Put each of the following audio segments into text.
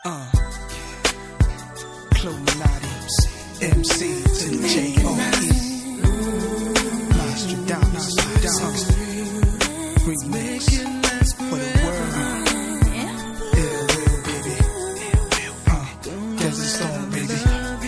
Illuminati, MC to the J.O.E. Nostradamus, remix for the world. Ill will, baby. Desert Storm, baby.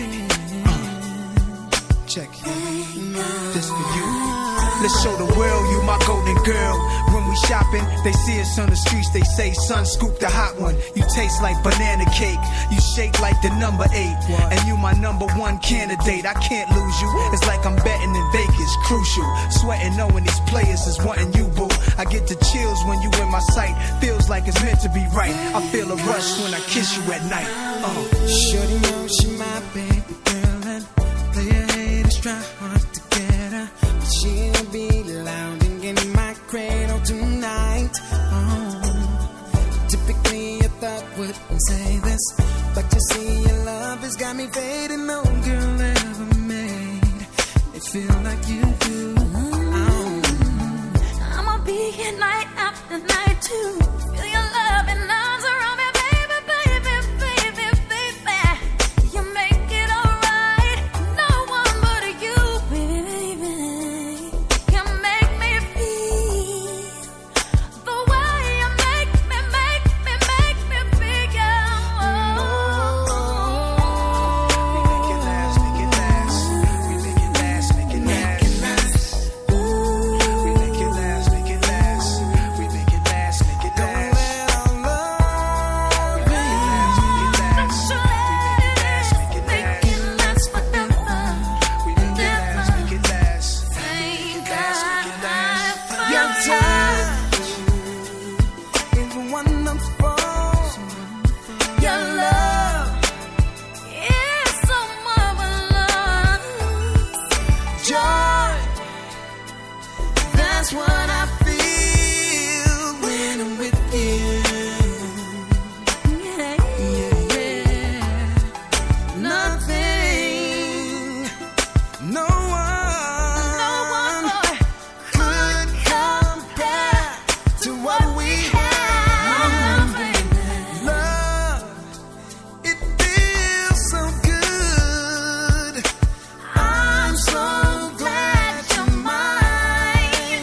Check it. This for you. Let's show the world you my golden girl. When we shopping, they see us on the streets. They say, son, scoop the hot one. You taste like banana cake. You shake like the number 8. And you my number 1 candidate. I can't lose you. It's like I'm betting in Vegas. Crucial. Sweating knowing these players is wanting you, boo. I get the chills when you in my sight. Feels like it's meant to be right. I feel a rush when I kiss you at night. Shorty knows she my baby girl, and player haters try hard to get her. She'll be lounging in my cradle tonight. Typically I thought wouldn't say this, but you see your love has got me fading. No girl ever made it feel like you do. I'ma be here night after night too. Feel your love and arms around me, baby, baby, baby, baby. You make it alright. No one but you, baby, baby, can make me feel the way you make me feel. We make it last, make it last. We make it last, make it last. We make it last, make it last. We make it last, make it last. That's what I feel when I'm with you. Nothing, no one could compare to what we have. Love, it feels so good. I'm so glad you're mine.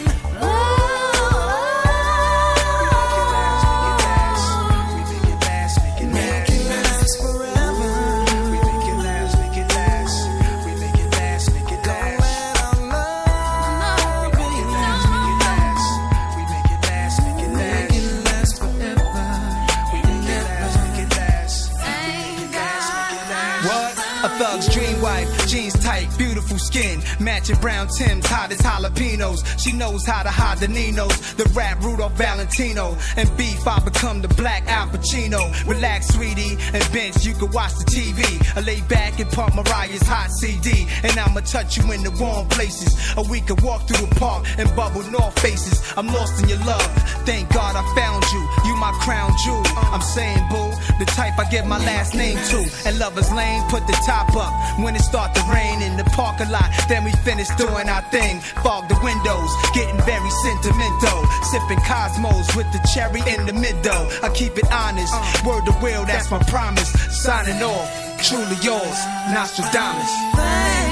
Make it last forever. We make it last, make it last. We make it last, make it last. Let our love We make it last, make it last. We make it last, make it last. make it last forever. We make it last, make it last. Make it last, make it last. What? A thug's dream wife, jeans tight, beautiful skin, matching brown Timbs, hot as jalapenos. She knows how to hide the Ninos, the rap Rudolph Valentino. And beef, I become the black Al Pacino. Relax, sweetie, and bench, you can watch the TV. I lay back and pump Mariah's hot CD. And I'ma touch you in the warm places. Or we could walk through the park and bubble North faces. I'm lost in your love, thank God I found you. You my crown jewel, I'm saying boo, the type I give my last name to. And Lover's Lane, put the top up when it start to rain in the parking lot. Then we finish doing our thing. Fog the windows, getting very sentimental. Sipping Cosmos with the cherry in the middle. I keep it honest, word to will, that's my promise. Signing off, truly yours, Nostradamus.